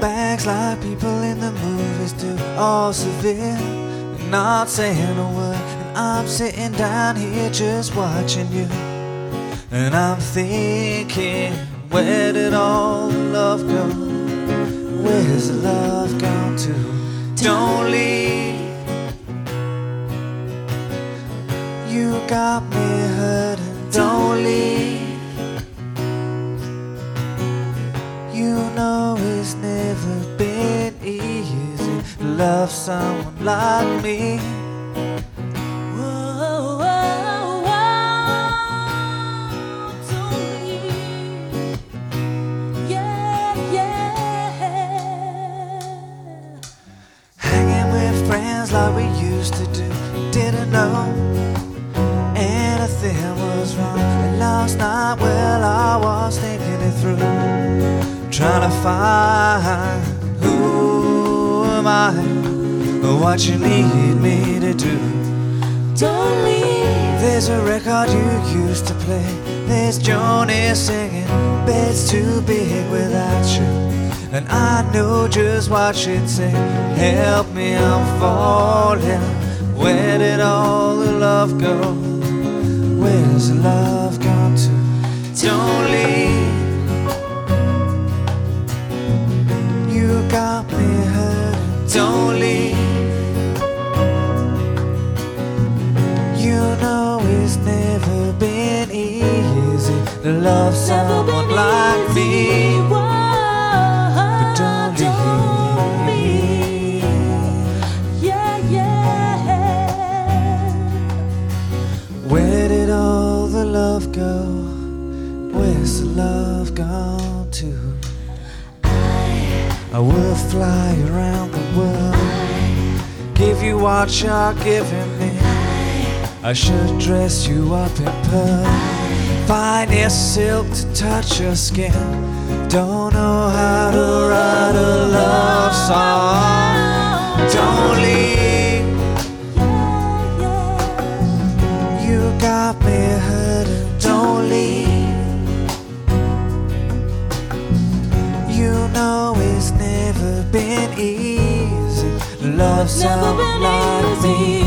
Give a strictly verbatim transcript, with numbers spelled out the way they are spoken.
bags like people in the movies do, all severe, not saying a word. And I'm sitting down here just watching you, and I'm thinking, where did all the love go? Where's the love gone to? Don't leave. You got me hurting. Don't leave. You know it's never been easy to love someone like me. Whoa, whoa, whoa, don't leave. Yeah, yeah. Hanging with friends like we used to do. Didn't know anything was wrong. And last night, well, I was thinking it through, trying to find who am I, what you need me to do. Don't leave. There's a record you used to play, there's Joni singing, bed's too big without you. And I know just what she'd say, help me, I'm falling. Where did all the love go? Where's the love gone to? Don't leave. You got me hurting. Don't leave. You know it's never been easy to love someone like me. But don't leave. Yeah, yeah. Where did all the love go? Where's the love gone to? I will fly around the world, give you what you're giving me. I should dress you up in pearl, finest silk to touch your skin. Don't know how to write a love song. Don't leave. You got me hurting. Don't leave. You know it's never been easy to love someone like me.